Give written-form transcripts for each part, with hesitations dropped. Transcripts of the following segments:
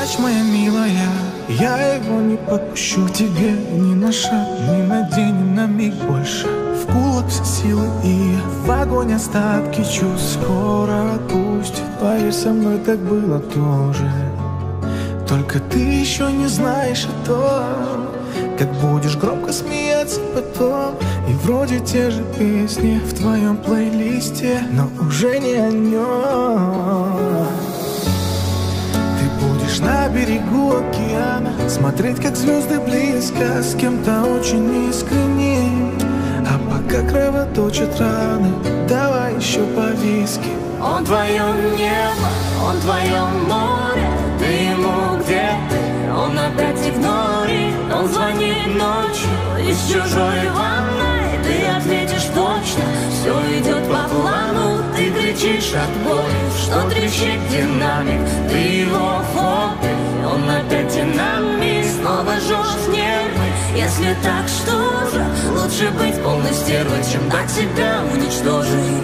плачь, моя милая, я его не подпущу к тебе ни на шаг, ни на день, ни на миг больше. В кулак все силы и в огонь остатки чувств скоро отпустит. Поверь, со мной так было тоже. Только ты еще не знаешь о том, как будешь громко смеяться потом. И вроде те же песни в твоем плейлисте, но уже не о нем. Ты будешь на берегу океана, смотреть, как звезды близко, с кем-то очень искренне. А пока кровоточат раны, давай еще по виски. Он твое небо, он твое море, ты ему где ты, он опять игнорит. Он звонит ночью из чужой ванной, ты ответишь точно, все идет по плану. Ты кричишь от боли, что трещит динамик, ты его хобби, он опять динамик. Снова жжешь нервы, если так, что же? Лучше быть полной стервой, чем дать себя уничтожить.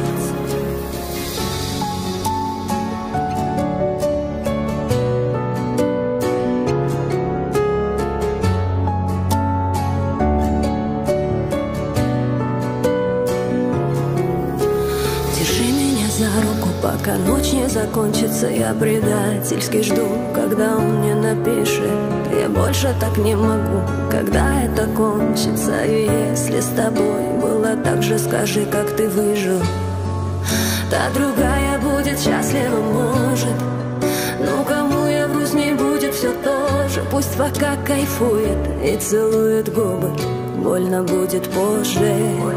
Пока ночь не закончится, я предательски жду, когда он мне напишет. Я больше так не могу, когда это кончится. И если с тобой было так же, скажи, как ты выжил. Та другая будет счастлива, может. Ну кому я вру, с ней будет все то же. Пусть пока кайфует и целует губы, больно будет позже.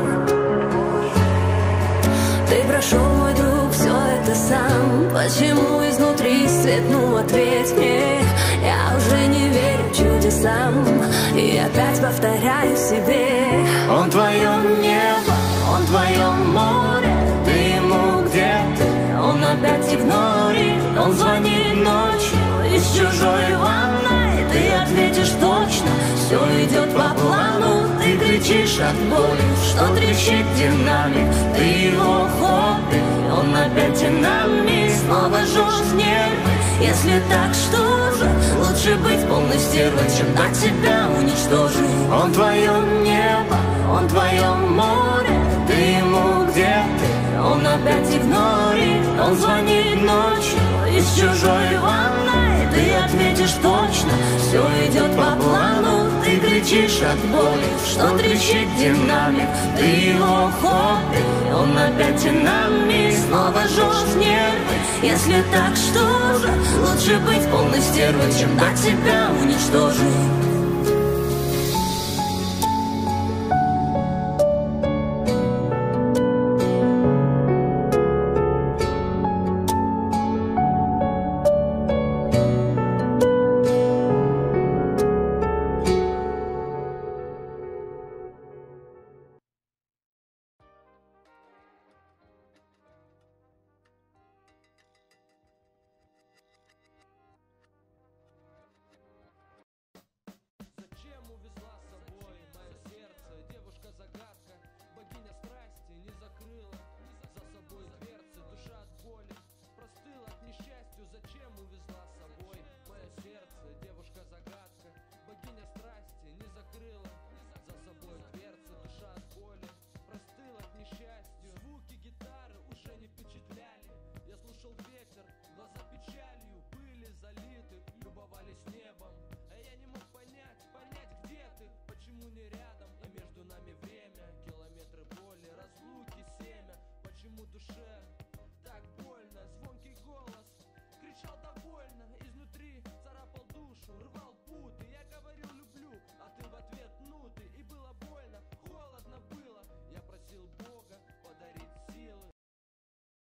Ты прошел, мой друг, все это сам. Почему изнутри свет, ну ответь мне. Я уже не верю чудесам и опять повторяю себе. Он твое небо, он твое море, ты ему где ты, он опять игнорит. Он звонит ночью из чужой ванной, ты ответишь точно, все идет по плану. Ты кричишь от боли, что трещит динамик, ты его хобби, он опять динамик. Снова жжешь нервы, если так, что же? Лучше быть полной стервой, чем дать себя уничтожить. Он твое небо, он твое море, ты ему где ты, он опять игнорит. Он звонит ночью из чужой ванной, ты ответишь точно, все идет по плану. Ты кричишь от боли, что трещит динамик, ты его хобби, он опять динамик. Снова жжешь нервы, если так, что же? Лучше быть полной стервой, чем дать себя уничтожить.